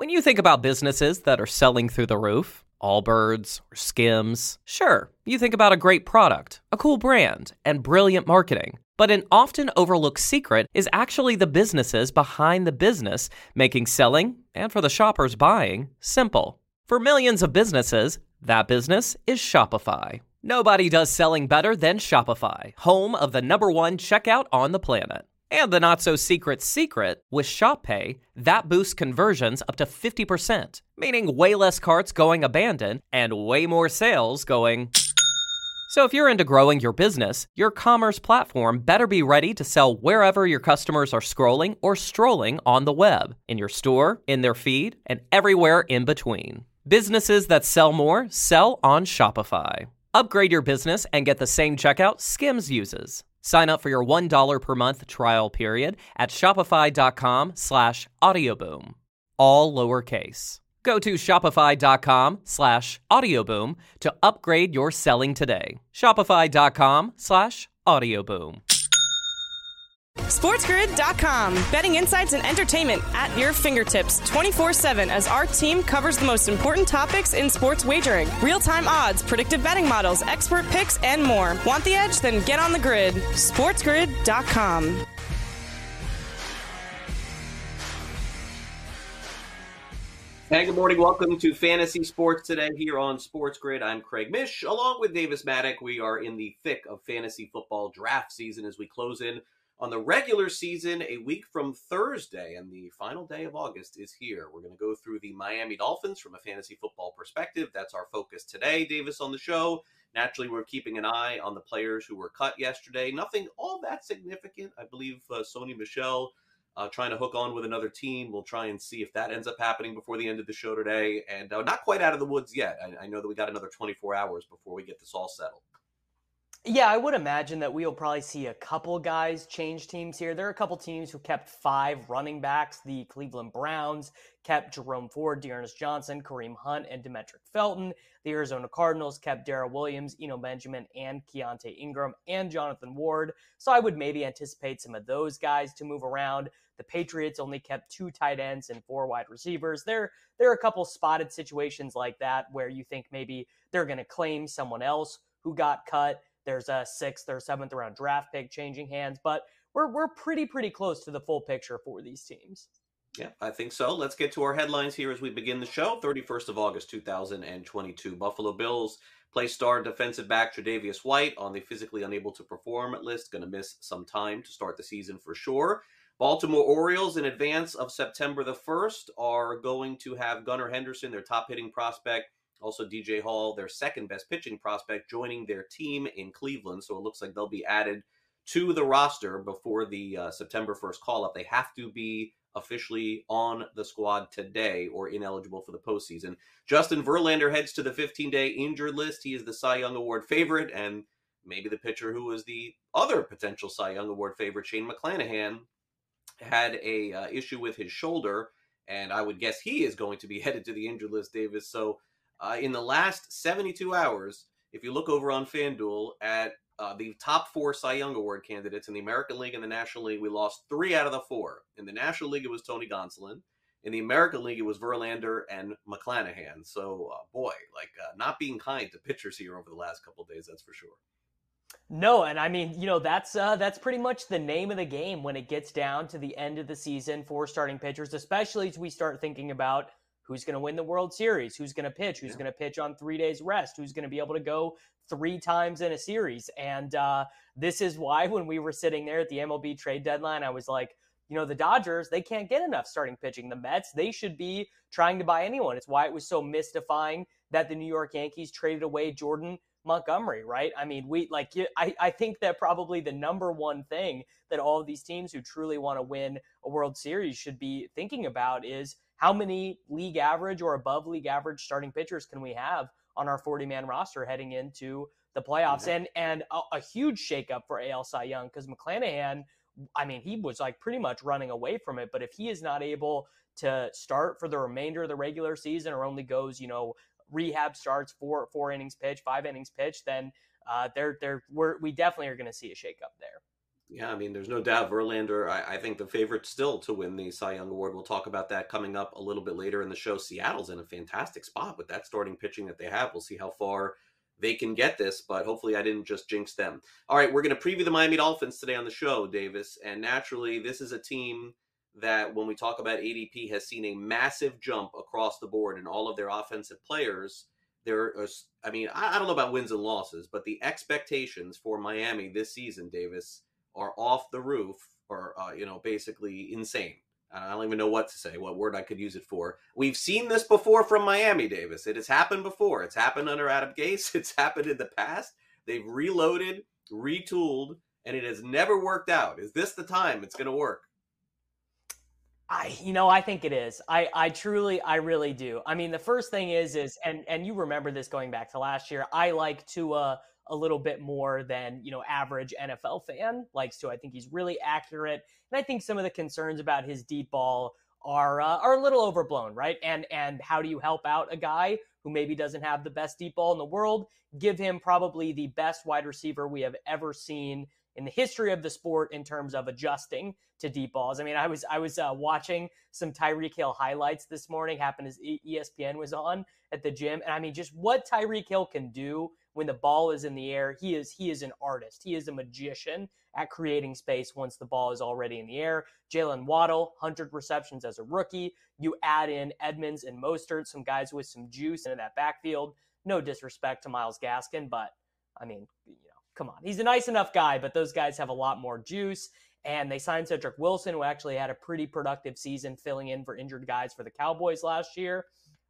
When you think about businesses that are selling through the roof, Allbirds or Skims, sure, you think about a great product, a cool brand, and brilliant marketing. But an often overlooked secret is actually the businesses behind the business making selling, and for the shoppers buying, simple. For millions of businesses, that business is Shopify. Nobody does selling better than Shopify, home of the #1 checkout on the planet. And the not-so-secret secret, with Shop Pay, that boosts conversions up to 50%, meaning way less carts going abandoned and way more sales going... So if you're into growing your business, your commerce platform better be ready to sell wherever your customers are scrolling or strolling on the web, in your store, in their feed, and everywhere in between. Businesses that sell more sell on Shopify. Upgrade your business and get the same checkout Skims uses. Sign up for your $1 per month trial period at shopify.com/audioboom. All lowercase. Go to shopify.com/audioboom to upgrade your selling today. Shopify.com/audioboom. SportsGrid.com. Betting insights and entertainment at your fingertips 24/7 as our team covers the most important topics in sports wagering. Real-time odds, predictive betting models, expert picks, and more. Want the edge? Then get on the grid. SportsGrid.com. Hey, good morning. Welcome to Fantasy Sports Today here on Sports Grid. I'm Craig Mish. Along with Davis Maddock, we are in the thick of fantasy football draft season as we close in on the regular season a week from Thursday, and the final day of August is here. We're going to go through the Miami Dolphins from a fantasy football perspective. That's our focus today, Davis, on the show. Naturally, we're keeping an eye on the players who were cut yesterday. Nothing all that significant. I believe Sony Michel trying to hook on with another team. We'll try and see if that ends up happening before the end of the show today. And not quite out of the woods yet. I know that we got another 24 hours before we get this all settled. Yeah, I would imagine that we'll probably see a couple guys change teams here. There are a couple teams who kept 5 running backs. The Cleveland Browns kept Jerome Ford, Dearness Johnson, Kareem Hunt, and Demetric Felton. The Arizona Cardinals kept Darrell Williams, Eno Benjamin, and Keontae Ingram, and Jonathan Ward. So I would maybe anticipate some of those guys to move around. The Patriots only kept 2 tight ends and 4 wide receivers. There are a couple spotted situations like that where you think maybe they're going to claim someone else who got cut. There's a 6th or 7th round draft pick changing hands, but we're pretty close to the full picture for these teams. Yeah, I think so. Let's get to our headlines here as we begin the show. 31st of August, 2022. Buffalo Bills play star defensive back Tre'Davious White on the physically unable to perform list. Going to miss some time to start the season for sure. Baltimore Orioles, in advance of September the 1st, are going to have Gunnar Henderson, their top hitting prospect, also DJ Hall, their second best pitching prospect, joining their team in Cleveland. So it looks like they'll be added to the roster before the September 1st call-up. They have to be officially on the squad today or ineligible for the postseason. Justin Verlander heads to the 15-day injured list. He is the Cy Young Award favorite, and maybe the pitcher who was the other potential Cy Young Award favorite, Shane McClanahan, had a issue with his shoulder, and I would guess he is going to be headed to the injured list, Davis. So in the last 72 hours, if you look over on FanDuel at the top 4 Cy Young Award candidates in the American League and the National League, we lost 3 out of the 4. In the National League, it was Tony Gonsolin. In the American League, it was Verlander and McClanahan. So, not being kind to pitchers here over the last couple of days, that's for sure. No, and I mean, that's pretty much the name of the game when it gets down to the end of the season for starting pitchers, especially as we start thinking about who's going to win the World Series, who's going to pitch, who's going to pitch on 3 days rest, who's going to be able to go 3 times in a series. And this is why when we were sitting there at the MLB trade deadline, I was like, the Dodgers, they can't get enough starting pitching. The Mets, they should be trying to buy anyone. It's why it was so mystifying that the New York Yankees traded away Jordan Montgomery, right? I mean, I think that probably the number one thing that all of these teams who truly want to win a World Series should be thinking about is how many league average or above league average starting pitchers can we have on our 40-man roster heading into the playoffs? Yeah. And a huge shakeup for AL Cy Young, because McClanahan, I mean, he was like pretty much running away from it. But if he is not able to start for the remainder of the regular season or only goes, rehab starts, 4 innings pitch, 5 innings pitch, then we definitely are going to see a shakeup there. Yeah, I mean, there's no doubt Verlander, I think the favorite still to win the Cy Young Award. We'll talk about that coming up a little bit later in the show. Seattle's in a fantastic spot with that starting pitching that they have. We'll see how far they can get this, but hopefully I didn't just jinx them. All right, we're going to preview the Miami Dolphins today on the show, Davis. And naturally, this is a team that when we talk about ADP has seen a massive jump across the board in all of their offensive players. I don't know about wins and losses, but the expectations for Miami this season, Davis, are off the roof or, basically insane. I don't even know what to say, what word I could use it for. We've seen this before from Miami, Davis. It has happened before. It's happened under Adam Gase. It's happened in the past. They've reloaded, retooled, and it has never worked out. Is this the time it's going to work? I think it is. I really do. I mean, the first thing is, and you remember this going back to last year, I like Tua a little bit more than, average NFL fan likes to. I think he's really accurate. And I think some of the concerns about his deep ball are a little overblown, right? And how do you help out a guy who maybe doesn't have the best deep ball in the world? Give him probably the best wide receiver we have ever seen in the history of the sport in terms of adjusting to deep balls. I mean, I was watching some Tyreek Hill highlights this morning, happened as ESPN was on at the gym. And I mean, just what Tyreek Hill can do when the ball is in the air, he is an artist. He is a magician at creating space once the ball is already in the air. Jalen Waddle, 100 receptions as a rookie. You add in Edmonds and Mostert, some guys with some juice into that backfield. No disrespect to Myles Gaskin, but I mean, come on. He's a nice enough guy, but those guys have a lot more juice. And they signed Cedric Wilson, who actually had a pretty productive season filling in for injured guys for the Cowboys last year.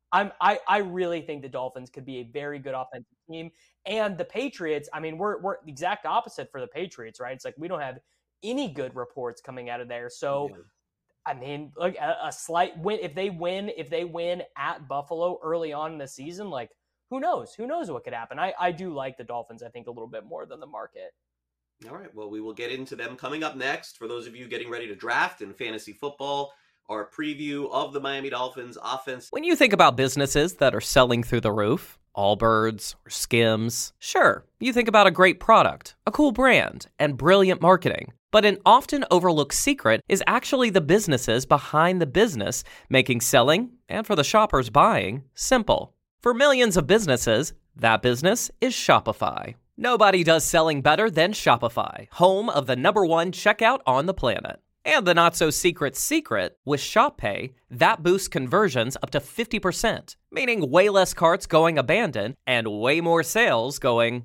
I really think the Dolphins could be a very good offensive team. And the Patriots, I mean, we're the exact opposite for the Patriots, right? It's like we don't have any good reports coming out of there. So, yeah. I mean, look, a slight win. If they win at Buffalo early on in the season, like, who knows? Who knows what could happen? I do like the Dolphins, I think, a little bit more than the market. All right. Well, we will get into them coming up next. For those of you getting ready to draft in fantasy football, our preview of the Miami Dolphins offense. When you think about businesses that are selling through the roof, Allbirds or Skims, sure, you think about a great product, a cool brand, and brilliant marketing. But an often overlooked secret is actually the businesses behind the business, making selling, and for the shoppers buying, simple. For millions of businesses, that business is Shopify. Nobody does selling better than Shopify, home of the #1 checkout on the planet. And the not-so-secret secret, with Shop Pay, that boosts conversions up to 50%, meaning way less carts going abandoned and way more sales going...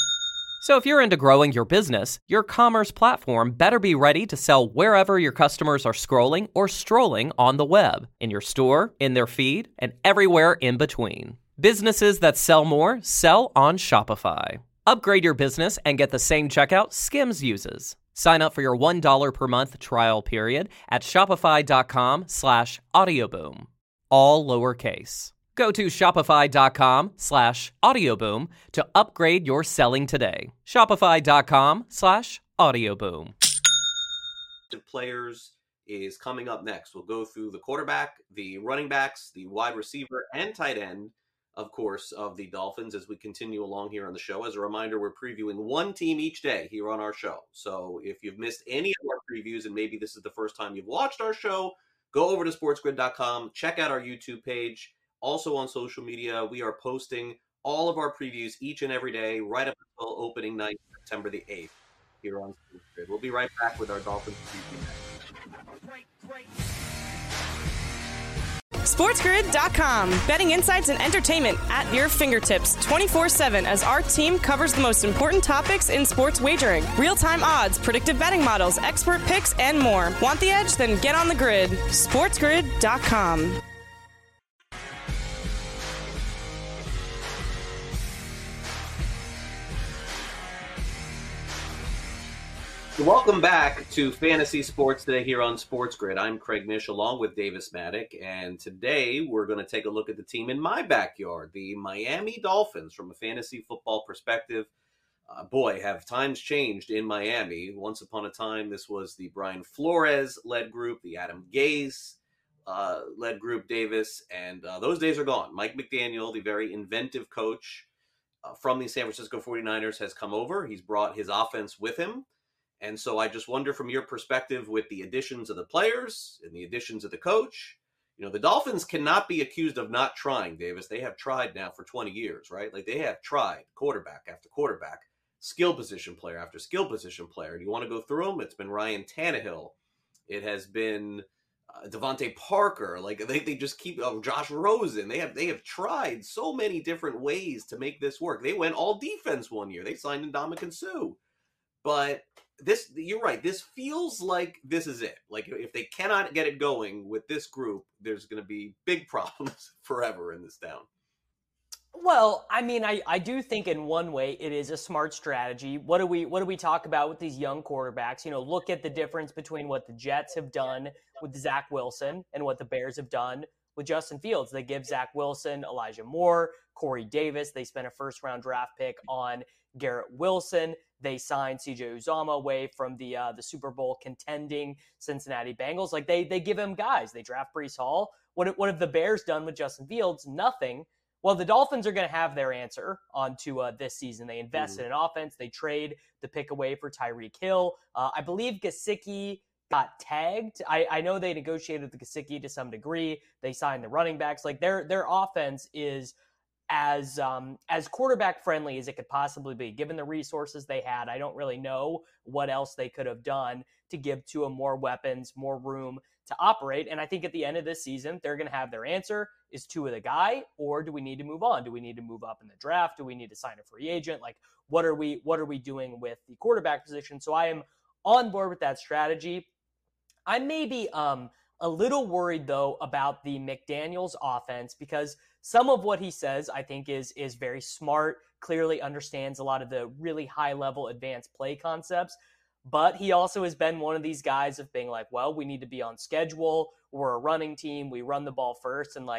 So if you're into growing your business, your commerce platform better be ready to sell wherever your customers are scrolling or strolling on the web, in your store, in their feed, and everywhere in between. Businesses that sell more sell on Shopify. Upgrade your business and get the same checkout Skims uses. Sign up for your $1 per month trial period at shopify.com/audioboom. All lowercase. Go to shopify.com/audioboom to upgrade your selling today. Shopify.com/audioboom. Players is coming up next. We'll go through the quarterback, the running backs, the wide receiver, and tight end, of course, of the Dolphins as we continue along here on the show. As a reminder, we're previewing one team each day here on our show. So if you've missed any of our previews and maybe this is the first time you've watched our show, go over to sportsgrid.com, check out our YouTube page. Also on social media, we are posting all of our previews each and every day right up until opening night, September the 8th here on SportsGrid. We'll be right back with our Dolphins preview next. SportsGrid.com. Betting insights and entertainment at your fingertips 24/7 as our team covers the most important topics in sports wagering. Real-time odds, predictive betting models, expert picks, and more. Want the edge? Then get on the grid. SportsGrid.com. Welcome back to Fantasy Sports Today here on Sports Grid. I'm Craig Mish along with Davis Maddock, and today we're going to take a look at the team in my backyard, the Miami Dolphins, from a fantasy football perspective. Boy, have times changed in Miami. Once upon a time, this was the Brian Flores-led group, the Adam Gase-led group, Davis, and those days are gone. Mike McDaniel, the very inventive coach from the San Francisco 49ers, has come over. He's brought his offense with him. And so I just wonder from your perspective with the additions of the players and the additions of the coach, the Dolphins cannot be accused of not trying, Davis. They have tried now for 20 years, right? Like they have tried quarterback after quarterback, skill position player after skill position player. Do you want to go through them? It's been Ryan Tannehill. It has been Devontae Parker. Like they just keep Josh Rosen. They have tried so many different ways to make this work. They went all defense one year. They signed Ndamukong Suh. But you're right. This feels like this is it. Like if they cannot get it going with this group, there's going to be big problems forever in this town. Well, I mean, I do think in one way it is a smart strategy. What do we talk about with these young quarterbacks? Look at the difference between what the Jets have done with Zach Wilson and what the Bears have done with Justin Fields. They give Zach Wilson, Elijah Moore, Corey Davis. They spent a first-round draft pick on Garrett Wilson. They signed CJ Uzomah away from the Super Bowl contending Cincinnati Bengals. Like they give him guys. They draft Breece Hall. What have the Bears done with Justin Fields? Nothing. Well, the Dolphins are going to have their answer onto this season. They invest in an offense. They trade the pick away for Tyreek Hill. I believe Gesicki got tagged. I know they negotiated with Gesicki to some degree. They signed the running backs. Like their offense is as quarterback friendly as it could possibly be, given the resources they had. I don't really know what else they could have done to give Tua more weapons, more room to operate. And I think at the end of this season, they're going to have their answer. Is Tua the guy, or do we need to move on? Do we need to move up in the draft? Do we need to sign a free agent? Like, what are we doing with the quarterback position? So I am on board with that strategy. I may be a little worried, though, about the McDaniels offense, because some of what he says, I think, is very smart, clearly understands a lot of the really high-level advanced play concepts. But he also has been one of these guys of being like, well, we need to be on schedule. We're a running team. We run the ball first. And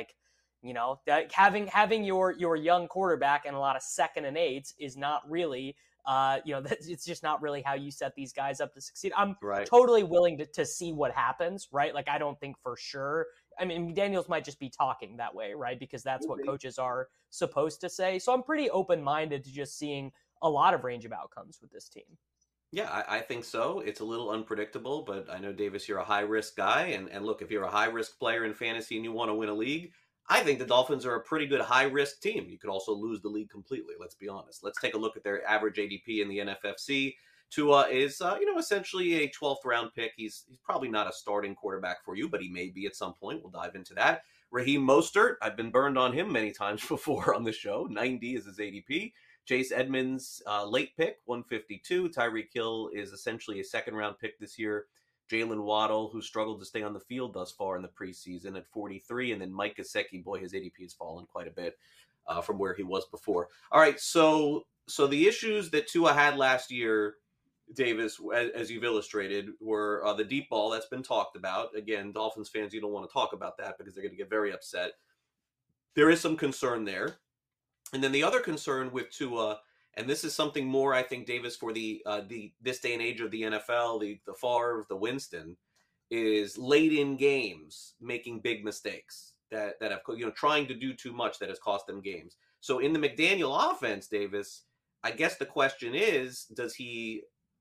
that having your young quarterback and a lot of 2nd and 8s is not really, it's just not really how you set these guys up to succeed. I'm totally willing to see what happens, right? Like, I don't think for sure. I mean, Daniels might just be talking that way, right? Because that's what coaches are supposed to say. So I'm pretty open-minded to just seeing a lot of range of outcomes with this team. Yeah, I think so. It's a little unpredictable, but I know, Davis, you're a high-risk guy. And look, if you're a high-risk player in fantasy and you want to win a league, I think the Dolphins are a pretty good high-risk team. You could also lose the league completely, let's be honest. Let's take a look at their average ADP in the NFFC. Tua is, essentially a 12th round pick. He's probably not a starting quarterback for you, but he may be at some point. We'll dive into that. Raheem Mostert, I've been burned on him many times before on the show. 90 is his ADP. Chase Edmonds, late pick, 152. Tyreek Hill is essentially a 2nd round pick this year. Jalen Waddle, who struggled to stay on the field thus far in the preseason, at 43. And then Mike Gesicki, boy, his ADP has fallen quite a bit from where he was before. All right, so the issues that Tua had last year, Davis, as you've illustrated, were the deep ball that's been talked about. Again, Dolphins fans, you don't want to talk about that because they're going to get very upset. There is some concern there. And then the other concern with Tua, and this is something more, I think, Davis, for the this day and age of the NFL, the Favre, the Winston, is late in games making big mistakes that have, trying to do too much that has cost them games. So in the McDaniel offense, Davis, I guess the question is, does he,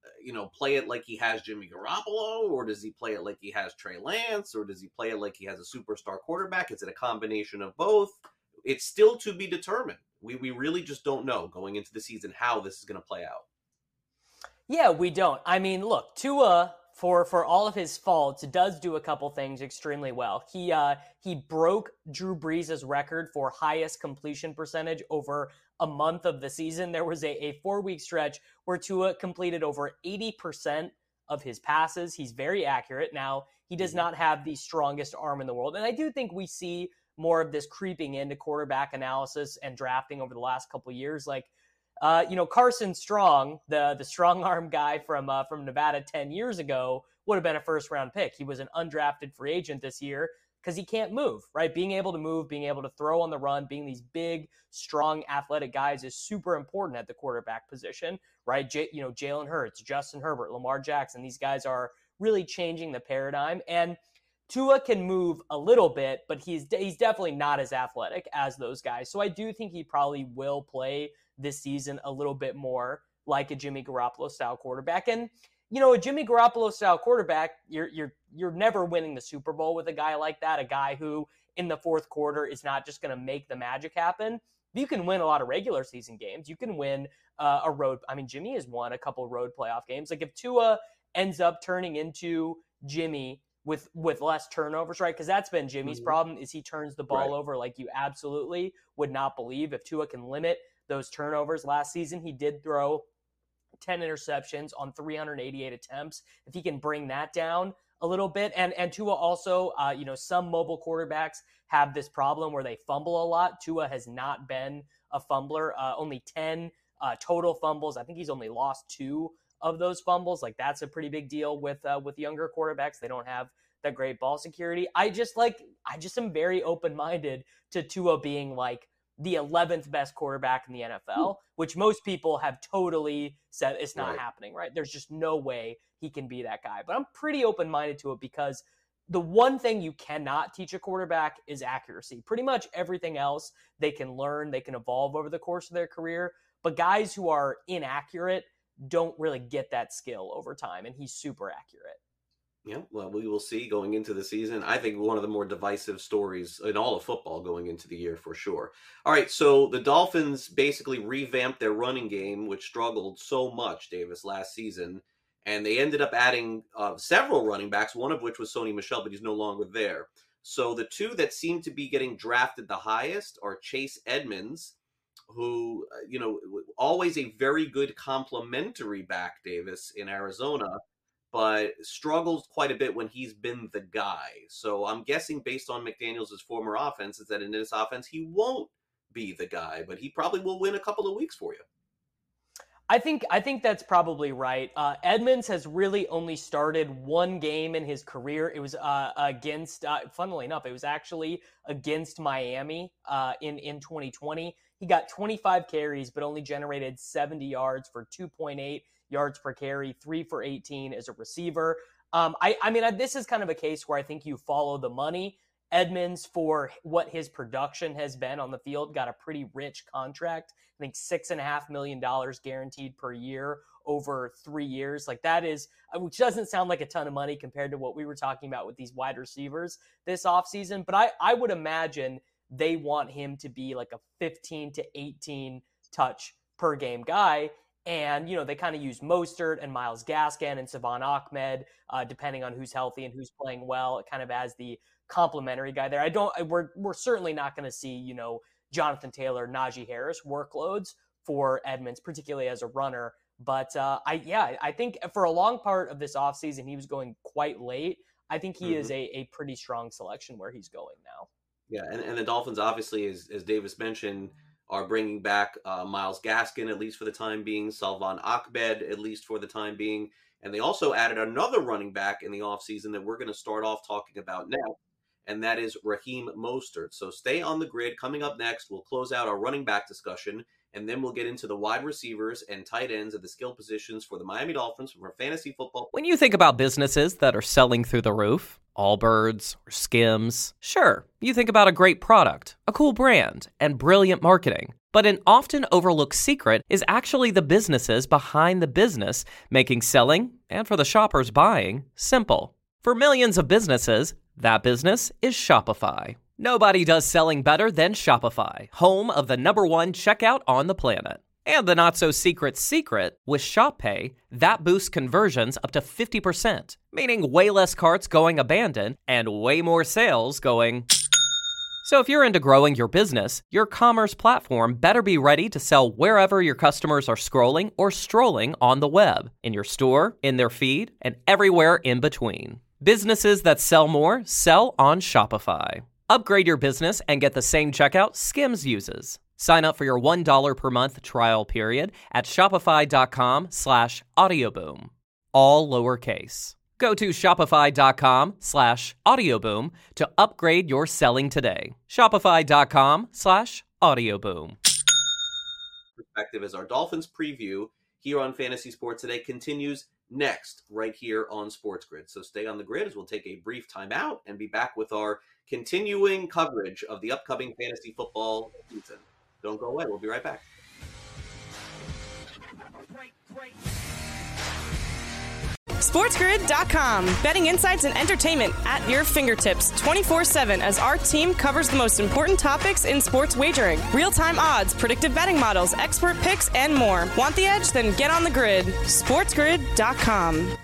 play it like he has Jimmy Garoppolo, or does he play it like he has Trey Lance, or does he play it like he has a superstar quarterback? Is it a combination of both? It's still to be determined. We really just don't know going into the season how this is going to play out. Yeah, we don't. I mean, look, Tua, for all of his faults, does do a couple things extremely well. He broke Drew Brees' record for highest completion percentage over a month of the season. There was a 4-week stretch where Tua completed over 80% of his passes. He's very accurate. Now, he does not have the strongest arm in the world. And I do think we see more of this creeping into quarterback analysis and drafting over the last couple of years. Like, Carson Strong, the strong arm guy from Nevada 10 years ago, would have been a 1st-round pick. He was an undrafted free agent this year because he can't move, right? Being able to move, being able to throw on the run, being these big, strong, athletic guys is super important at the quarterback position, right? Jalen Hurts, Justin Herbert, Lamar Jackson, these guys are really changing the paradigm. And Tua can move a little bit, but he's definitely not as athletic as those guys. So I do think he probably will play this season a little bit more like a Jimmy Garoppolo style quarterback. And a Jimmy Garoppolo style quarterback, you're never winning the Super Bowl with a guy like that, a guy who in the fourth quarter is not just going to make the magic happen. You can win a lot of regular season games. You can win a road. I mean, Jimmy has won a couple road playoff games. Like if Tua ends up turning into Jimmy with less turnovers, right? Because that's been Jimmy's problem, is he turns the ball over like you absolutely would not believe. If Tua can limit those turnovers, last season he did throw 10 interceptions on 388 attempts. If he can bring that down a little bit, and Tua also, some mobile quarterbacks have this problem where they fumble a lot. Tua has not been a fumbler, only 10 total fumbles. I think he's only lost 2 of those fumbles. Like that's a pretty big deal with younger quarterbacks. They don't have that great ball security. I just am very open-minded to Tua being like the 11th best quarterback in the NFL, which most people have totally said it's not happening, right? There's just no way he can be that guy. But I'm pretty open-minded to it because the one thing you cannot teach a quarterback is accuracy. Pretty much everything else they can learn, they can evolve over the course of their career. But guys who are inaccurate don't really get that skill over time, and he's super accurate. Yeah, well, we will see going into the season. I think one of the more divisive stories in all of football going into the year for sure. All right, so the Dolphins basically revamped their running game, which struggled so much, Davis, last season. And they ended up adding several running backs, one of which was Sony Michel, but he's no longer there. So the two that seem to be getting drafted the highest are Chase Edmonds, who, always a very good complementary back, Davis, in Arizona, but struggles quite a bit when he's been the guy. So I'm guessing based on McDaniels' former offense is that in this offense, he won't be the guy, but he probably will win a couple of weeks for you. I think that's probably right. Edmonds has really only started one game in his career. It was against, funnily enough, it was actually against Miami in 2020. He got 25 carries, but only generated 70 yards for 2.8 yards per carry, 3 for 18 as a receiver. This is kind of a case where I think you follow the money. Edmonds, for what his production has been on the field, got a pretty rich contract. I think $6.5 million guaranteed per year over 3 years. Like that is, which doesn't sound like a ton of money compared to what we were talking about with these wide receivers this offseason. But I would imagine they want him to be like a 15 to 18 touch per game guy. And, they kind of use Mostert and Myles Gaskin and Savon Ahmed, depending on who's healthy and who's playing well, kind of as the complimentary guy there. We're certainly not going to see, Jonathan Taylor, Najee Harris workloads for Edmonds, particularly as a runner. But I think for a long part of this offseason, he was going quite late. I think he is a pretty strong selection where he's going now. Yeah, and the Dolphins, obviously, as Davis mentioned, are bringing back Myles Gaskin, at least for the time being, Salvon Ahmed, at least for the time being. And they also added another running back in the offseason that we're going to start off talking about now, and that is Raheem Mostert. So stay on the grid. Coming up next, we'll close out our running back discussion, and then we'll get into the wide receivers and tight ends at the skill positions for the Miami Dolphins for fantasy football. When you think about businesses that are selling through the roof, Allbirds or Skims, sure, you think about a great product, a cool brand, and brilliant marketing. But an often overlooked secret is actually the businesses behind the business, making selling, and for the shoppers buying, simple. For millions of businesses, that business is Shopify. Nobody does selling better than Shopify, home of the #1 checkout on the planet. And the not-so-secret secret, with Shop Pay, that boosts conversions up to 50%, meaning way less carts going abandoned and way more sales going... So if you're into growing your business, your commerce platform better be ready to sell wherever your customers are scrolling or strolling on the web, in your store, in their feed, and everywhere in between. Businesses that sell more sell on Shopify. Upgrade your business and get the same checkout Skims uses. Sign up for your $1 per month trial period at shopify.com/audioboom. All lowercase. Go to shopify.com/audioboom to upgrade your selling today. Shopify.com/audioboom. Perspective as our Dolphins preview here on Fantasy Sports Today continues next, right here on Sports Grid. So stay on the grid as we'll take a brief time out and be back with our continuing coverage of the upcoming fantasy football season. Don't go away. We'll be right back. SportsGrid.com. Betting insights and entertainment at your fingertips 24/7 as our team covers the most important topics in sports wagering. Real-time odds, predictive betting models, expert picks, and more. Want the edge? Then get on the grid. SportsGrid.com.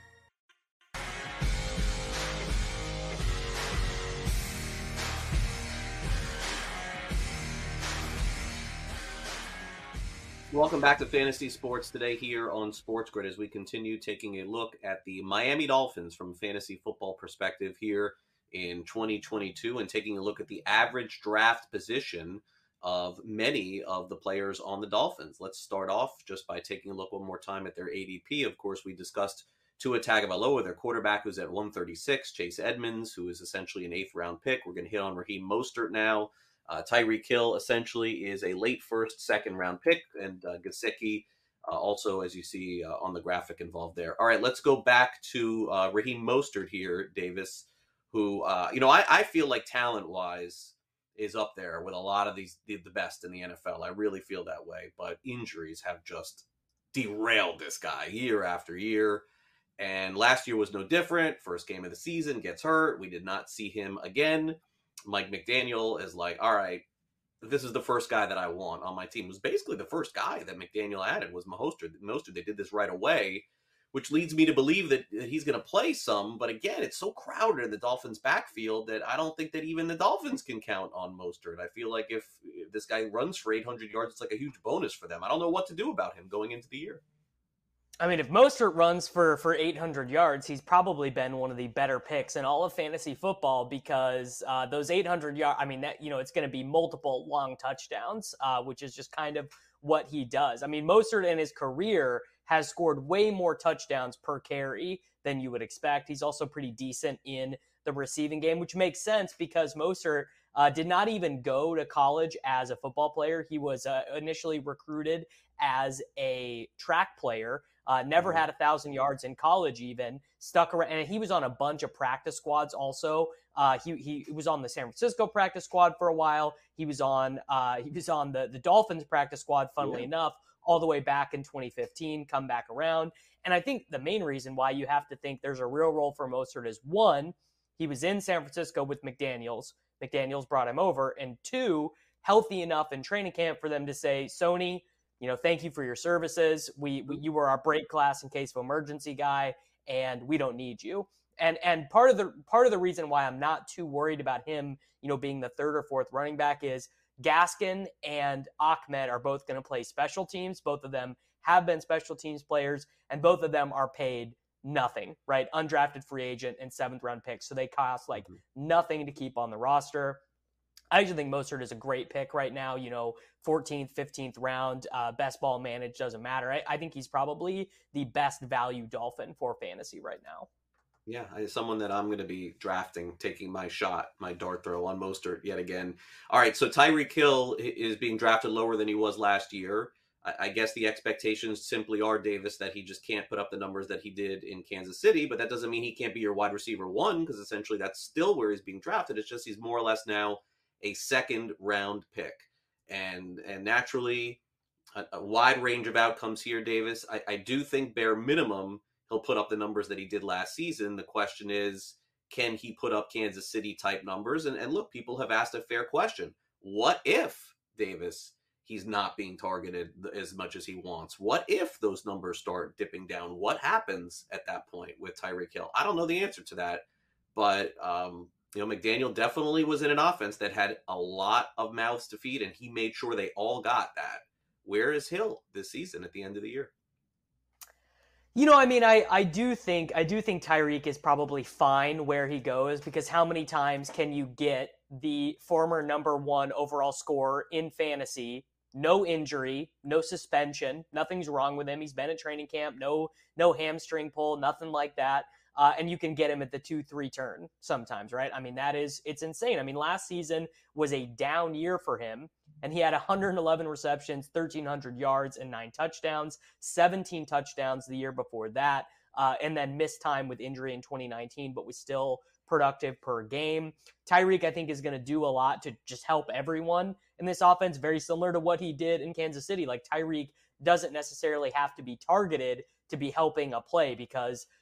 Welcome back to Fantasy Sports today here on Sports Grid as we continue taking a look at the Miami Dolphins from a fantasy football perspective here in 2022 and taking a look at the average draft position of many of the players on the Dolphins. Let's start off just by taking a look one more time at their ADP. Of course, we discussed Tua Tagovailoa, their quarterback, who's at 136, Chase Edmonds, who is essentially an 8th-round pick. We're going to hit on Raheem Mostert now. Tyreek Hill essentially is a late first, second-round pick, and Gesicki also, as you see on the graphic, involved there. All right, let's go back to Raheem Mostert here, Davis, who, I feel like talent-wise is up there with a lot of the best in the NFL. I really feel that way, but injuries have just derailed this guy year after year, and last year was no different. First game of the season, gets hurt. We did not see him again. Mike McDaniel is like, all right, this is the first guy that I want on my team. It was basically the first guy that McDaniel added was Mostert. They did this right away, which leads me to believe that he's going to play some. But again, it's so crowded in the Dolphins' backfield that I don't think that even the Dolphins can count on Mostert. I feel like if this guy runs for 800 yards, it's like a huge bonus for them. I don't know what to do about him going into the year. I mean, if Mostert runs for 800 yards, he's probably been one of the better picks in all of fantasy football because those 800 yards, I mean, it's going to be multiple long touchdowns, which is just kind of what he does. I mean, Mostert in his career has scored way more touchdowns per carry than you would expect. He's also pretty decent in the receiving game, which makes sense because Mostert did not even go to college as a football player. He was initially recruited as a track player. Never had 1,000 yards in college even, stuck around, and he was on a bunch of practice squads also. He was on the San Francisco practice squad for a while. He was on the Dolphins practice squad, funnily enough, all the way back in 2015, come back around. And I think the main reason why you have to think there's a real role for Mostert is, one, he was in San Francisco with McDaniels. McDaniels brought him over. And two, healthy enough in training camp for them to say, Sony, thank you for your services. You were our break glass in case of emergency guy, and we don't need you. And part of the reason why I'm not too worried about him, being the third or fourth running back is Gaskin and Ahmed are both going to play special teams. Both of them have been special teams players, and both of them are paid nothing, right? Undrafted free agent and 7th-round picks, so they cost like nothing to keep on the roster. I actually think Mostert is a great pick right now, 14th, 15th round, best ball managed, doesn't matter. I think he's probably the best value Dolphin for fantasy right now. Yeah, someone that I'm going to be drafting, taking my dart throw on Mostert yet again. All right, so Tyreek Hill is being drafted lower than he was last year. I guess the expectations simply are, Davis, that he just can't put up the numbers that he did in Kansas City, but that doesn't mean he can't be your wide receiver one, because essentially that's still where he's being drafted. It's just he's more or less now a 2nd-round pick. And naturally, a wide range of outcomes here, Davis. I do think bare minimum he'll put up the numbers that he did last season. The question is, can he put up Kansas City-type numbers? And look, people have asked a fair question. What if, Davis, he's not being targeted as much as he wants? What if those numbers start dipping down? What happens at that point with Tyreek Hill? I don't know the answer to that, but McDaniel definitely was in an offense that had a lot of mouths to feed, and he made sure they all got that. Where is Hill this season at the end of the year? I do think Tyreek is probably fine where he goes, because how many times can you get the former number 1 overall scorer in fantasy, no injury, no suspension, nothing's wrong with him, he's been at training camp, no hamstring pull, nothing like that. And you can get him at the 2-3 turn sometimes, right? I mean, it's insane. I mean, last season was a down year for him, and he had 111 receptions, 1,300 yards, and 9 touchdowns, 17 touchdowns the year before that, and then missed time with injury in 2019, but was still productive per game. Tyreek, I think, is going to do a lot to just help everyone in this offense, very similar to what he did in Kansas City. Like, Tyreek doesn't necessarily have to be targeted to be helping a play, because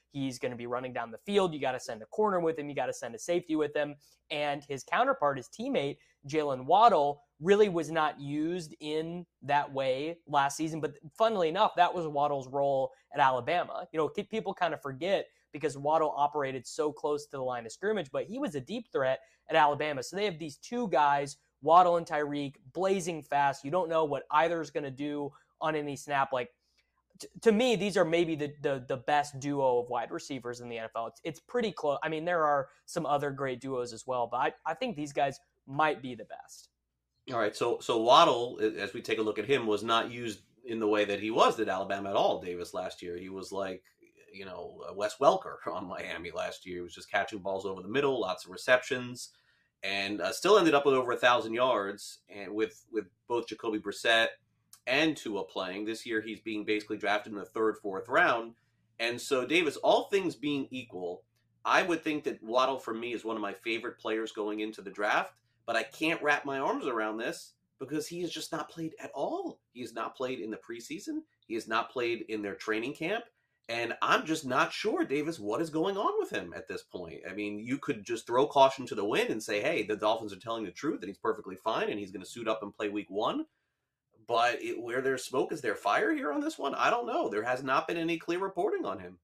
He's going to be running down the field. You got to send a corner with him. You got to send a safety with him. And his counterpart, his teammate, Jalen Waddle, really was not used in that way last season. But funnily enough, that was Waddle's role at Alabama. People kind of forget because Waddle operated so close to the line of scrimmage, but he was a deep threat at Alabama. So they have these two guys, Waddle and Tyreek, blazing fast. You don't know what either is going to do on any snap. Like, to me, these are maybe the best duo of wide receivers in the NFL. It's pretty close. I mean, there are some other great duos as well, but I think these guys might be the best. All right, so Waddle, as we take a look at him, was not used in the way that he was at Alabama at all, Davis, last year. He was like, Wes Welker on Miami last year. He was just catching balls over the middle, lots of receptions, and still ended up with over 1,000 yards, and with both Jacoby Brissett and Tua playing. This year he's being basically drafted in the third, fourth round. And so, Davis, all things being equal, I would think that Waddle, for me, is one of my favorite players going into the draft, but I can't wrap my arms around this because he has just not played at all. He has not played in the preseason. He has not played in their training camp. And I'm just not sure, Davis, what is going on with him at this point. I mean, you could just throw caution to the wind and say, hey, the Dolphins are telling the truth and he's perfectly fine and he's going to suit up and play week one. But where there's smoke, is there fire here on this one? I don't know. There has not been any clear reporting on him.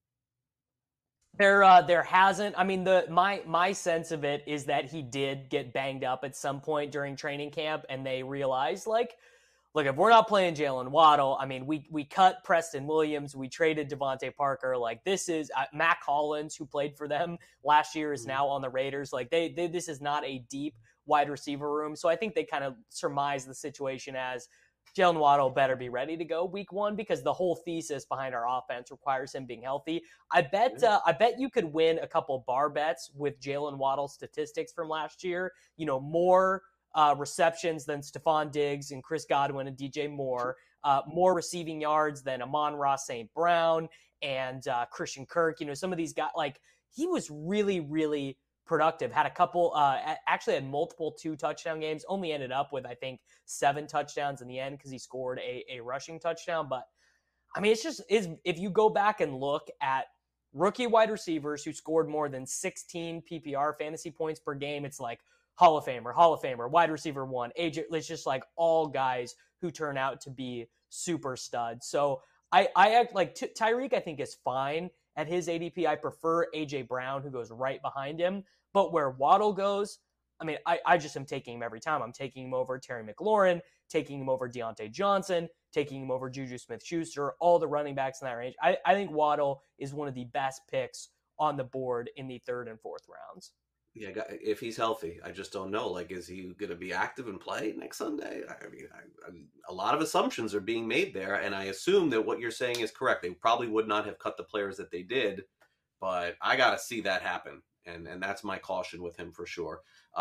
There hasn't. I mean, my sense of it is that he did get banged up at some point during training camp, and they realized, look, if we're not playing Jalen Waddle, I mean, we cut Preston Williams, we traded Devontae Parker. Like, this is Mac Hollins, who played for them last year, is now on the Raiders. Like, this is not a deep wide receiver room. So I think they kind of surmise the situation as Jalen Waddle better be ready to go week one because the whole thesis behind our offense requires him being healthy. I bet you could win a couple bar bets with Jalen Waddle statistics from last year. More receptions than Stephon Diggs and Chris Godwin and DJ Moore, more receiving yards than Amon-Ra St. Brown and Christian Kirk. Some of these guys, like, he was really, really productive. Had a couple, actually had multiple 2-touchdown games, only ended up with, I think, 7 touchdowns in the end because he scored a rushing touchdown. But I mean, if you go back and look at rookie wide receivers who scored more than 16 PPR fantasy points per game, it's like Hall of Famer, wide receiver 1, AJ. It's just like all guys who turn out to be super studs. So I act like Tyreek, I think, is fine at his ADP. I prefer AJ Brown, who goes right behind him. But where Waddle goes, I mean, I just am taking him every time. I'm taking him over Terry McLaurin, taking him over Deontay Johnson, taking him over Juju Smith-Schuster, all the running backs in that range. I think Waddle is one of the best picks on the board in the 3rd and 4th rounds. Yeah, if he's healthy, I just don't know. Like, is he going to be active and play next Sunday? I mean, a lot of assumptions are being made there, and I assume that what you're saying is correct. They probably would not have cut the players that they did, but I got to see that happen, and that's my caution with him for sure.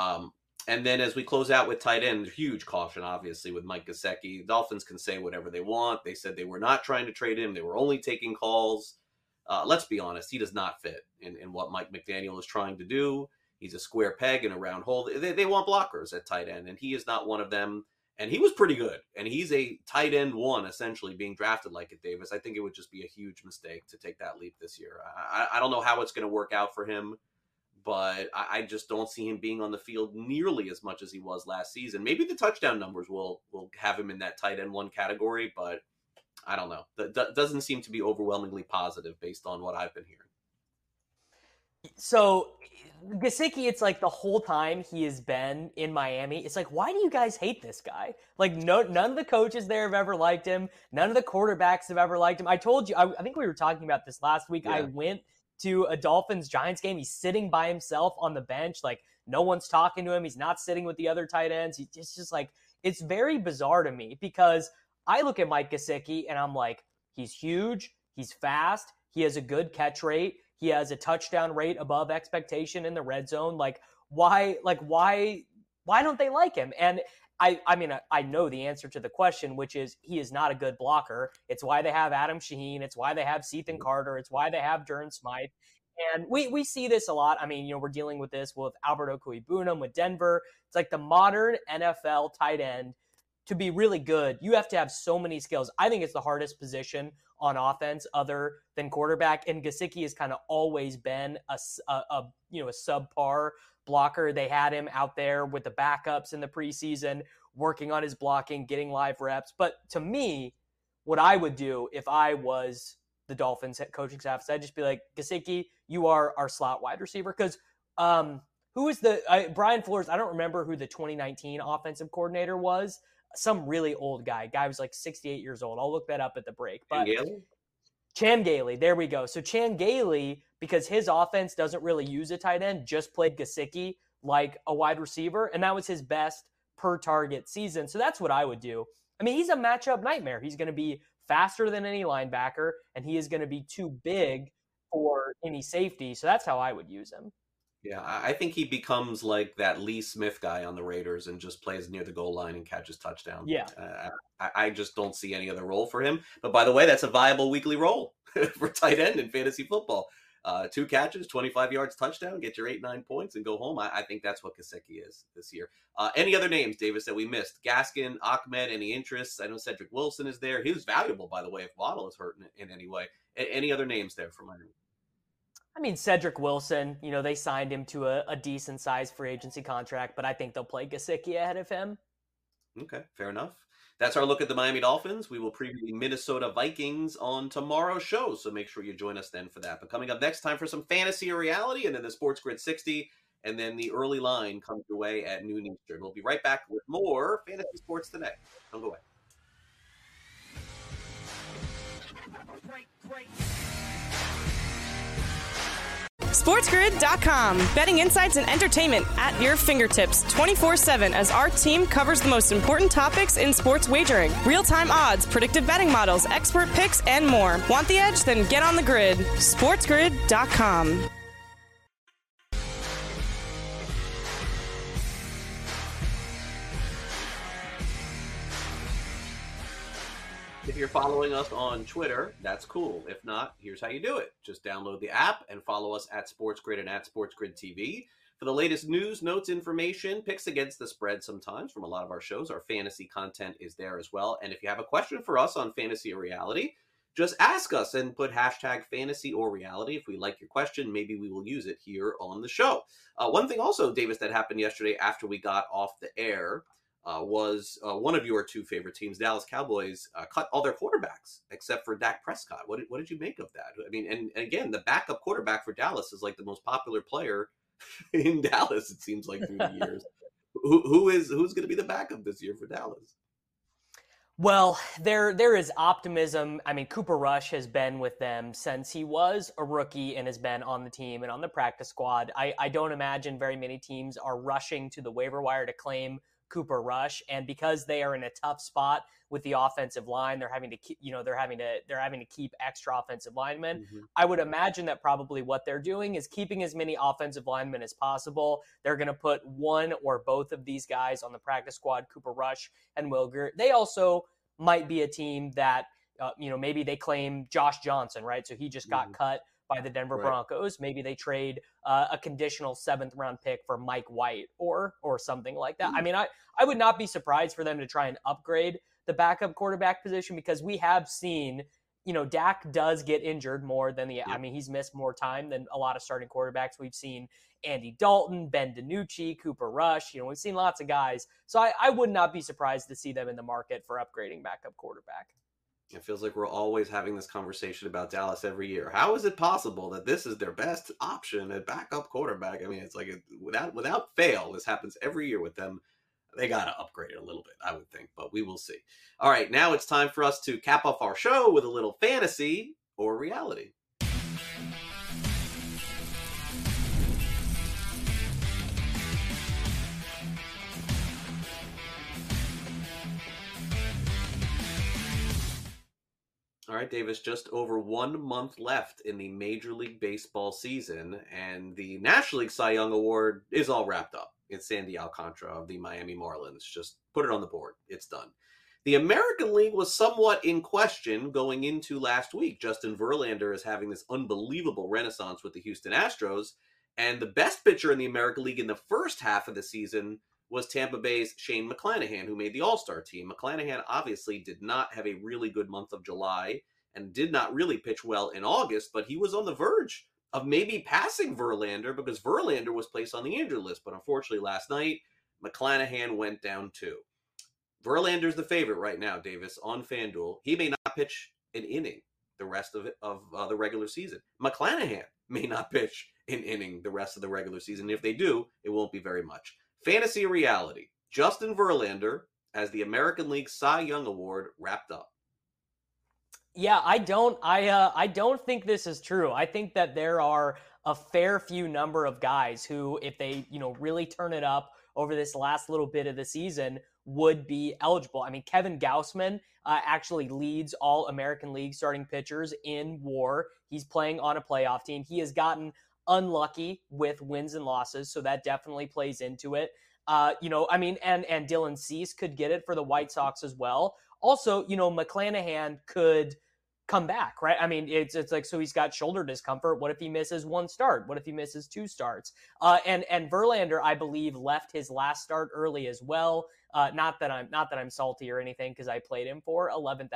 And then as we close out with tight end, huge caution, obviously, with Mike Gesicki. Dolphins can say whatever they want. They said they were not trying to trade him. They were only taking calls. Let's be honest, he does not fit in what Mike McDaniel is trying to do. He's a square peg in a round hole. They want blockers at tight end, and he is not one of them. And he was pretty good. And he's a tight end 1, essentially, being drafted like it, Davis. I think it would just be a huge mistake to take that leap this year. I don't know how it's going to work out for him, but I just don't see him being on the field nearly as much as he was last season. Maybe the touchdown numbers will have him in that tight end 1 category, but I don't know. That doesn't seem to be overwhelmingly positive based on what I've been hearing. So Gesicki, it's like the whole time he has been in Miami, it's like, why do you guys hate this guy? Like, none of the coaches there have ever liked him. None of the quarterbacks have ever liked him. I told you, I think we were talking about this last week. Yeah. I went to a Dolphins-Giants game. He's sitting by himself on the bench. Like, no one's talking to him. He's not sitting with the other tight ends. It's just like, it's very bizarre to me because I look at Mike Gesicki and I'm like, he's huge. He's fast. He has a good catch rate. He has a touchdown rate above expectation in the red zone. Why don't they like him? And I mean, I know the answer to the question, which is he is not a good blocker. It's why they have Adam Shaheen. It's why they have Sethan Carter. It's why they have Durham Smythe. And we see this a lot. I mean, we're dealing with this with Albert Okwuegbunam with Denver. It's like the modern NFL tight end to be really good, you have to have so many skills. I think it's the hardest position on offense other than quarterback. And Gesicki has kind of always been a subpar blocker. They had him out there with the backups in the preseason, working on his blocking, getting live reps. But to me, what I would do if I was the Dolphins coaching staff is I'd just be like, Gesicki, you are our slot wide receiver. Because who is Brian Flores? I don't remember who the 2019 offensive coordinator was. Some really old guy. Guy was like 68 years old. I'll look that up at the break. But Chan Gailey. There we go. So Chan Gailey, because his offense doesn't really use a tight end, just played Gesicki like a wide receiver, and that was his best per target season. So that's what I would do. I mean, he's a matchup nightmare. He's going to be faster than any linebacker, and he is going to be too big for any safety. So that's how I would use him. Yeah, I think he becomes like that Lee Smith guy on the Raiders and just plays near the goal line and catches touchdowns. Yeah. I just don't see any other role for him. But by the way, that's a viable weekly role for tight end in fantasy football. 2 catches, 25 yards, touchdown, get your 8-9 points and go home. I think that's what Gesicki is this year. Any other names, Davis, that we missed? Gaskin, Ahmed, any interests? I know Cedric Wilson is there. He was valuable, by the way, if Waddle is hurt in any way. Any other names there for Miami? I mean, Cedric Wilson, they signed him to a decent-sized free agency contract, but I think they'll play Gesicki ahead of him. Okay, fair enough. That's our look at the Miami Dolphins. We will preview the Minnesota Vikings on tomorrow's show, so make sure you join us then for that. But coming up next time for some fantasy or reality, and then the Sports Grid 60, and then the early line comes your way at noon Eastern. We'll be right back with more Fantasy Sports Today. Don't go away. SportsGrid.com. Betting insights and entertainment at your fingertips 24/7 as our team covers the most important topics in sports wagering. Real-time odds, predictive betting models, expert picks, and more. Want the edge? Then get on the grid. SportsGrid.com. If you're following us on Twitter, that's cool. If not, here's how you do it. Just download the app and follow us at SportsGrid and at SportsGrid TV. For the latest news, notes, information, picks against the spread sometimes from a lot of our shows. Our fantasy content is there as well. And if you have a question for us on fantasy or reality, just ask us and put hashtag fantasy or reality. If we like your question, maybe we will use it here on the show. One thing also, Davis, that happened yesterday after we got off the air was one of your two favorite teams, Dallas Cowboys, cut all their quarterbacks except for Dak Prescott. What did you make of that? I mean, and again, the backup quarterback for Dallas is like the most popular player in Dallas, it seems like, through the years. Who's going to be the backup this year for Dallas? Well, there is optimism. I mean, Cooper Rush has been with them since he was a rookie and has been on the team and on the practice squad. I don't imagine very many teams are rushing to the waiver wire to claim Cooper Rush, and because they are in a tough spot with the offensive line, they're having to keep extra offensive linemen. Mm-hmm. I would imagine that probably what they're doing is keeping as many offensive linemen as possible. They're going to put one or both of these guys on the practice squad, Cooper Rush and Wilger. They also might be a team that maybe they claim Josh Johnson, right? So he just got cut by the Denver Broncos. Maybe they trade a conditional 7th round pick for Mike White or something like that. I mean, I would not be surprised for them to try and upgrade the backup quarterback position, because we have seen, Dak does get injured more than he's missed more time than a lot of starting quarterbacks. We've seen Andy Dalton, Ben DiNucci, Cooper Rush. We've seen lots of guys. So I would not be surprised to see them in the market for upgrading backup quarterback. It feels like we're always having this conversation about Dallas every year. How is it possible that this is their best option at backup quarterback? I mean, it's like without fail, this happens every year with them. They got to upgrade it a little bit, I would think, but we will see. All right, now it's time for us to cap off our show with a little fantasy or reality. All right, Davis, just over 1 month left in the Major League Baseball season, and the National League Cy Young Award is all wrapped up. It's Sandy Alcantara of the Miami Marlins. Just put it on the board. It's done. The American League was somewhat in question going into last week. Justin Verlander is having this unbelievable renaissance with the Houston Astros, and the best pitcher in the American League in the first half of the season was Tampa Bay's Shane McClanahan, who made the All-Star team. McClanahan obviously did not have a really good month of July and did not really pitch well in August, but he was on the verge of maybe passing Verlander because Verlander was placed on the injured list. But unfortunately last night, McClanahan went down too. Verlander's the favorite right now, Davis, on FanDuel. He may not pitch an inning the rest of the regular season. McClanahan may not pitch an inning the rest of the regular season. If they do, it won't be very much. Fantasy reality. Justin Verlander has the American League Cy Young Award wrapped up. Yeah, I don't think this is true. I think that there are a fair few number of guys who, if they, really turn it up over this last little bit of the season, would be eligible. I mean, Kevin Gausman actually leads all American League starting pitchers in WAR. He's playing on a playoff team. He has gotten unlucky with wins and losses, so that definitely plays into it. And Dylan Cease could get it for the White Sox as well. Also, McClanahan could come back, right? I mean, it's like, so he's got shoulder discomfort. What if he misses one start? What if he misses two starts? And Verlander, I believe, left his last start early as well. Not that I'm salty or anything, because I played him for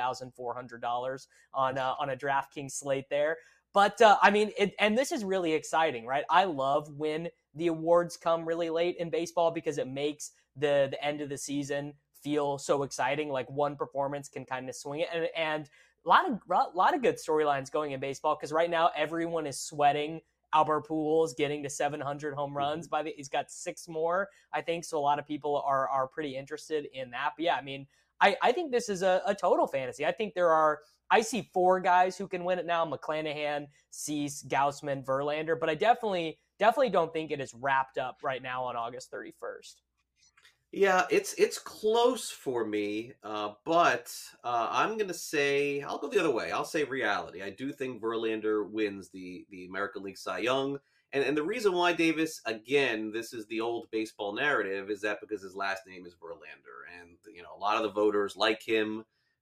$11,400 on a DraftKings slate there. But and this is really exciting, right? I love when the awards come really late in baseball because it makes the end of the season feel so exciting. Like one performance can kind of swing it, and a lot of good storylines going in baseball, because right now everyone is sweating Albert Pujols getting to 700 home runs. He's got 6 more, I think. So a lot of people are pretty interested in that. But yeah, I mean, I think this is a total fantasy. I think I see 4 guys who can win it now: McClanahan, Cease, Gausman, Verlander. But I definitely don't think it is wrapped up right now on August 31st. Yeah, it's close for me, but I'm going to say, I'll go the other way. I'll say reality. I do think Verlander wins the American League Cy Young. And the reason why, Davis, again, this is the old baseball narrative, is that because his last name is Verlander. And, a lot of the voters like him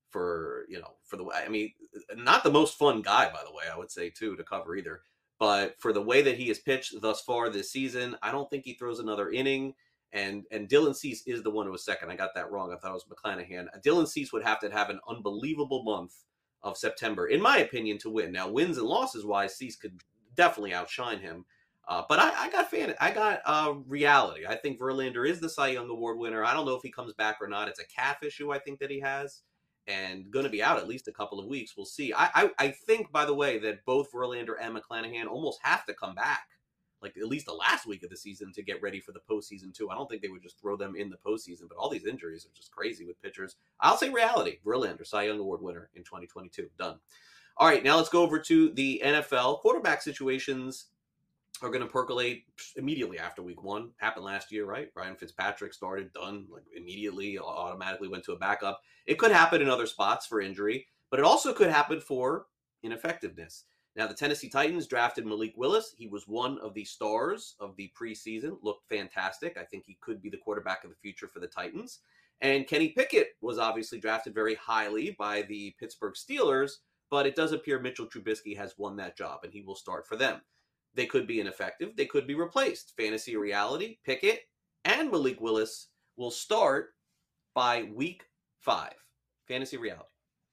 not the most fun guy, by the way, I would say, too, to cover either. But for the way that he has pitched thus far this season, I don't think he throws another inning. And Dylan Cease is the one who was second. I got that wrong. I thought it was McClanahan. Dylan Cease would have to have an unbelievable month of September, in my opinion, to win. Now, wins and losses wise, Cease could definitely outshine him. But I got reality. I think Verlander is the Cy Young Award winner. I don't know if he comes back or not. It's a calf issue, I think, that he has, and going to be out at least a couple of weeks. We'll see. I think, by the way, that both Verlander and McClanahan almost have to come back, like at least the last week of the season, to get ready for the postseason too. I don't think they would just throw them in the postseason, but all these injuries are just crazy with pitchers. I'll say reality. Verlander, Cy Young Award winner in 2022. Done. All right, now let's go over to the NFL. Quarterback situations are going to percolate immediately after week 1. Happened last year, right? Ryan Fitzpatrick started, done, like immediately, automatically went to a backup. It could happen in other spots for injury, but it also could happen for ineffectiveness. Now, the Tennessee Titans drafted Malik Willis. He was one of the stars of the preseason, looked fantastic. I think he could be the quarterback of the future for the Titans. And Kenny Pickett was obviously drafted very highly by the Pittsburgh Steelers, but it does appear Mitchell Trubisky has won that job, and he will start for them. They could be ineffective. They could be replaced. Fantasy reality, Pickett and Malik Willis will start by week 5. Fantasy reality.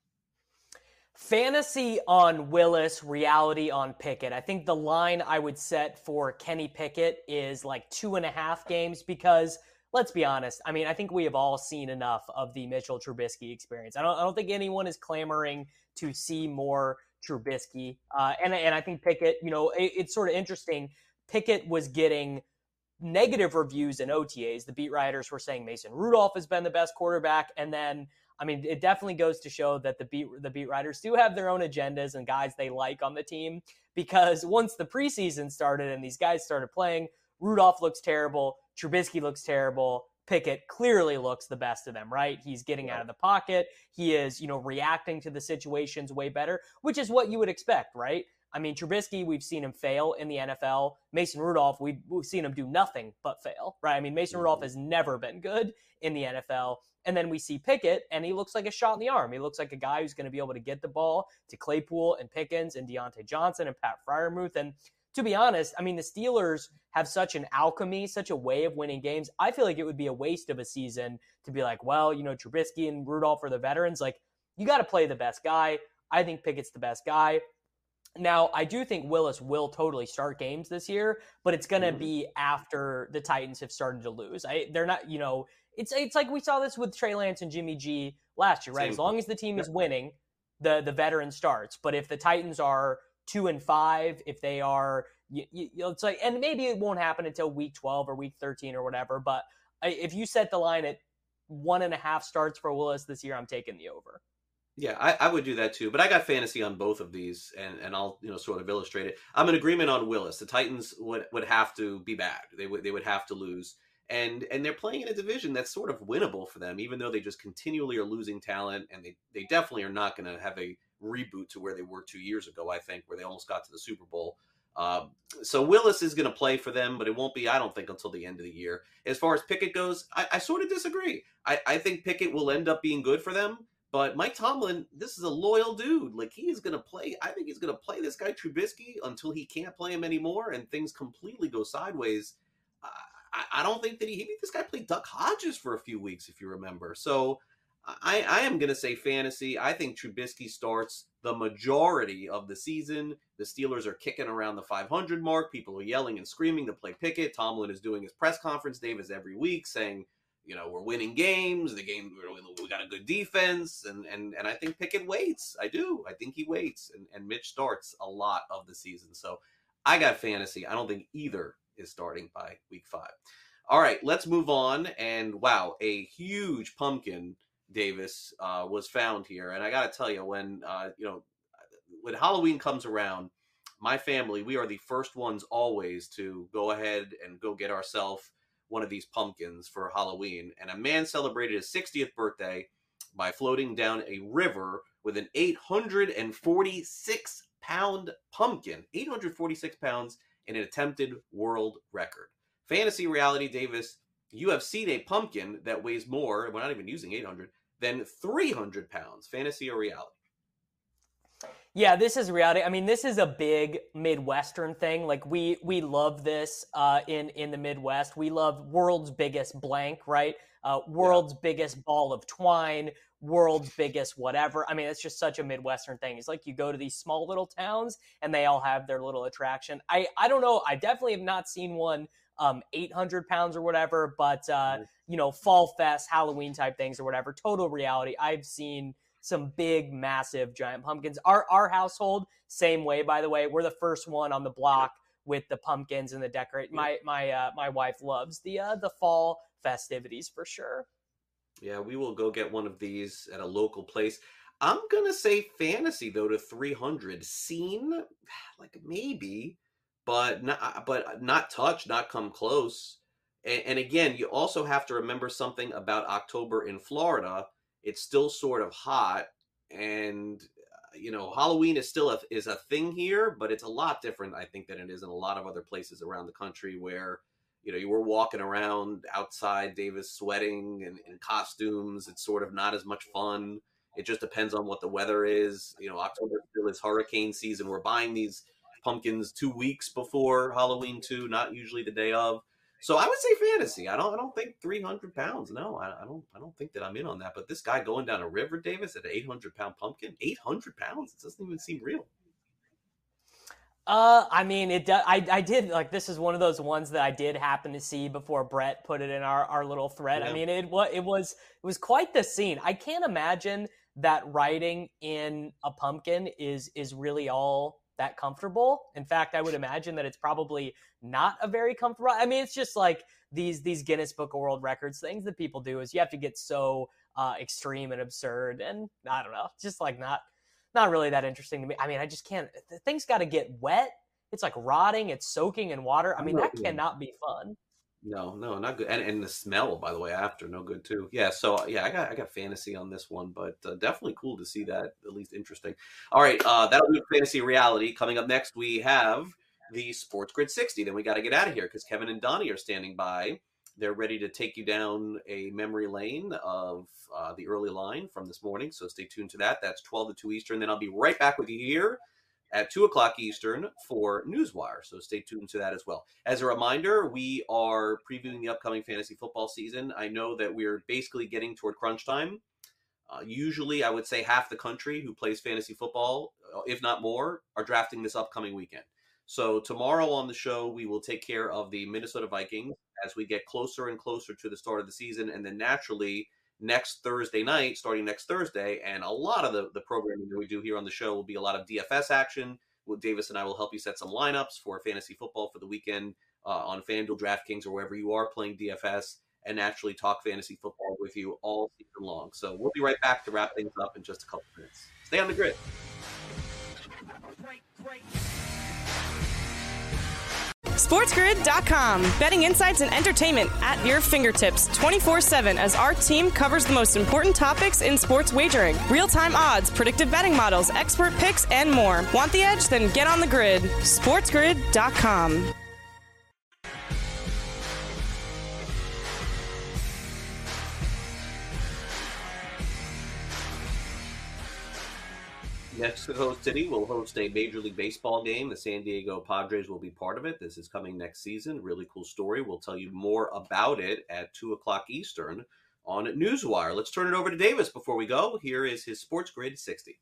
Fantasy on Willis, reality on Pickett. I think the line I would set for Kenny Pickett is like 2.5 games, because let's be honest. I mean, I think we have all seen enough of the Mitchell Trubisky experience. I don't think anyone is clamoring to see more Trubisky. And I think Pickett, it's sort of interesting. Pickett was getting negative reviews in OTAs. The beat writers were saying Mason Rudolph has been the best quarterback. And then, I mean, it definitely goes to show that the beat writers do have their own agendas and guys they like on the team, because once the preseason started and these guys started playing, Rudolph looks terrible. Trubisky looks terrible. Pickett clearly looks the best of them, right? He's getting out of the pocket. He is, reacting to the situations way better, which is what you would expect, right? I mean, Trubisky, we've seen him fail in the NFL. Mason Rudolph, we've seen him do nothing but fail, right? I mean, Mason Rudolph has never been good in the NFL. And then we see Pickett, and he looks like a shot in the arm. He looks like a guy who's going to be able to get the ball to Claypool and Pickens and Deontay Johnson and Pat Freiermuth. And to be honest, I mean, the Steelers have such an alchemy, such a way of winning games. I feel like it would be a waste of a season to be like, well, Trubisky and Rudolph are the veterans. Like, you got to play the best guy. I think Pickett's the best guy. Now, I do think Willis will totally start games this year, but it's going to be after the Titans have started to lose. They're not, it's like we saw this with Trey Lance and Jimmy G last year, right? As long as the team is winning, the veteran starts. But if the Titans are 2-5, if they are, it's like, and maybe it won't happen until week 12 or week 13 or whatever. But if you set the line at 1.5 starts for Willis this year, I'm taking the over. Yeah, I would do that too, but I got fantasy on both of these, and I'll sort of illustrate it. I'm in agreement on Willis. The Titans would have to be bad. They would have to lose, and they're playing in a division that's sort of winnable for them, even though they just continually are losing talent, and they definitely are not going to have a reboot to where they were 2 years ago. I think where they almost got to the Super Bowl. So Willis is going to play for them, but it won't be, I don't think, until the end of the year. As far as Pickett goes, I sort of disagree. I think Pickett will end up being good for them. But Mike Tomlin, this is a loyal dude. Like, he is going to play. I think he's going to play this guy Trubisky until he can't play him anymore and things completely go sideways. I don't think that this guy played Duck Hodges for a few weeks, if you remember. So I am going to say fantasy. I think Trubisky starts the majority of the season. The Steelers are kicking around the 500 mark. People are yelling and screaming to play Pickett. Tomlin is doing his press conference, Davis, every week saying, we're winning games. We got a good defense, and I think Pickett waits. I do. I think he waits, and Mitch starts a lot of the season. So I got fantasy. I don't think either is starting by week 5. All right, let's move on. And wow, a huge pumpkin, Davis, was found here. And I got to tell you, when Halloween comes around, my family, we are the first ones always to go ahead and go get ourselves one of these pumpkins for Halloween. And a man celebrated his 60th birthday by floating down a river with an 846-pound pumpkin. 846 pounds in an attempted world record. Fantasy reality, Davis, you have seen a pumpkin that weighs more, we're not even using 800, than 300 pounds. Fantasy or reality? Yeah, this is reality. I mean, this is a big Midwestern thing. Like, we love this in the Midwest. We love world's biggest blank, right? World's biggest ball of twine, world's biggest whatever. I mean, it's just such a Midwestern thing. It's like you go to these small little towns and they all have their little attraction. I don't know. I definitely have not seen one 800 pounds or whatever, but, Fall Fest, Halloween type things or whatever. Total reality. I've seen some big, massive, giant pumpkins. Our household, same way, by the way. We're the first one on the block with the pumpkins and the decorate. My wife loves the fall festivities for sure. Yeah, we will go get one of these at a local place. I'm gonna say fantasy though to 300. Seen, like maybe, but not touched, not come close. And again, you also have to remember something about October in Florida. It's still sort of hot, and Halloween is still a thing here, but it's a lot different, I think, than it is in a lot of other places around the country where you were walking around outside, Davis, sweating and in costumes. It's sort of not as much fun. It just depends on what the weather is. October still is hurricane season. We're buying these pumpkins 2 weeks before Halloween too, not usually the day of. So I would say fantasy. I don't think 300 pounds. No, I don't think that I'm in on that. But this guy going down a river, Davis, at an 800-pound pumpkin, 800 pounds. It doesn't even seem real. I mean, it does. I did, like, this is one of those ones that I did happen to see before Brett put it in our little thread. Yeah. I mean, it was quite the scene. I can't imagine that riding in a pumpkin is really all that comfortable. In fact, I would imagine that it's probably not a very comfortable. I mean, it's just like these Guinness Book of World Records things that people do is you have to get so extreme and absurd, and I don't know, just like not really that interesting to me. I mean, I just can't. The thing's got to get wet. It's like rotting. It's soaking in water. I mean, that cannot be fun. No, not good. And the smell, by the way, after, no good too. Yeah, so yeah, I got fantasy on this one, but definitely cool to see that, at least interesting. All right, that'll be fantasy reality. Coming up next, we have the Sports Grid 60. Then we got to get out of here because Kevin and Donnie are standing by. They're ready to take you down a memory lane of the early line from this morning, so stay tuned to that. That's 12 to 2 Eastern. Then I'll be right back with you here at 2 o'clock Eastern for Newswire. So stay tuned to that as well. As a reminder, we are previewing the upcoming fantasy football season. I know that we're basically getting toward crunch time. Usually, I would say half the country who plays fantasy football, if not more, are drafting this upcoming weekend. So tomorrow on the show, we will take care of the Minnesota Vikings as we get closer and closer to the start of the season. And then naturally, next Thursday night, starting next Thursday, and a lot of the programming that we do here on the show will be a lot of DFS action. Davis and I will help you set some lineups for fantasy football for the weekend on FanDuel, DraftKings, or wherever you are playing DFS, and naturally talk fantasy football with you all season long. So we'll be right back to wrap things up in just a couple minutes. Stay on the grid. SportsGrid.com. Betting insights and entertainment at your fingertips 24/7 as our team covers the most important topics in sports wagering. Real-time odds, predictive betting models, expert picks, and more. Want the edge? Then get on the grid. SportsGrid.com. Mexico City will host a Major League Baseball game. The San Diego Padres will be part of it. This is coming next season. Really cool story. We'll tell you more about it at 2 o'clock Eastern on Newswire. Let's turn it over to Davis before we go. Here is his Sports Grid 60.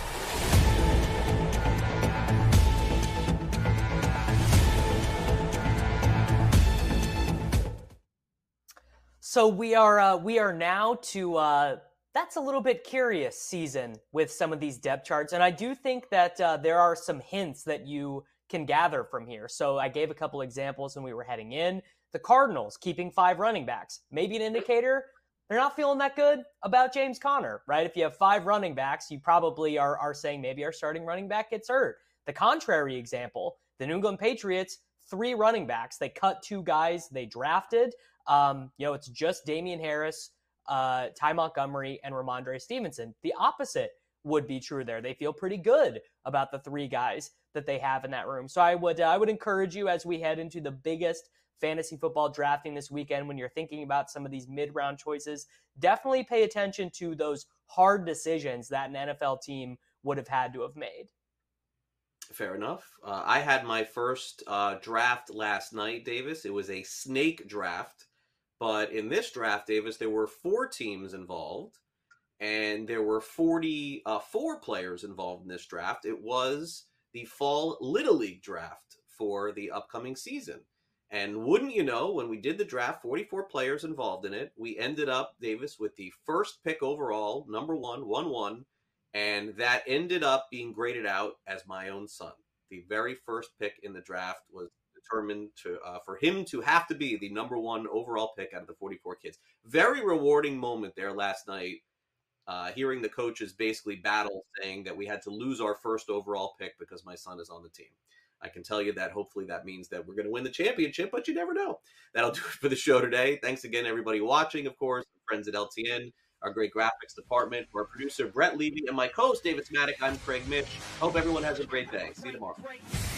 So we are now to that's a little bit curious season with some of these depth charts. And I do think that there are some hints that you can gather from here. So I gave a couple examples when we were heading in. The Cardinals keeping 5 running backs, maybe an indicator they're not feeling that good about James Conner, right? If you have 5 running backs, you probably are saying maybe our starting running back gets hurt. The contrary example, the New England Patriots, 3 running backs. They cut 2 guys they drafted. It's just Damian Harris, Ty Montgomery, and Ramondre Stevenson. The opposite would be true there. They feel pretty good about the 3 guys that they have in that room. So I would encourage you as we head into the biggest fantasy football drafting this weekend, when you're thinking about some of these mid-round choices, definitely pay attention to those hard decisions that an NFL team would have had to have made. Fair enough. I had my first draft last night, Davis. It was a snake draft. But in this draft, Davis, there were 4 teams involved, and there were 44 players involved in this draft. It was the Fall Little League draft for the upcoming season. And wouldn't you know, when we did the draft, 44 players involved in it, we ended up, Davis, with the first pick overall, number 1, and that ended up being graded out as my own son. The very first pick in the draft was determined for him to have to be the number 1 overall pick out of the 44 kids. Very rewarding moment there last night, hearing the coaches basically battle, saying that we had to lose our first overall pick because my son is on the team. I can tell you that hopefully that means that we're going to win the championship, but you never know. That'll do it for the show today. Thanks again, everybody watching, of course, friends at LTN, our great graphics department, our producer, Brett Levy, and my co-host, David Smatic. I'm Craig Mitch. Hope everyone has a great day. See you tomorrow.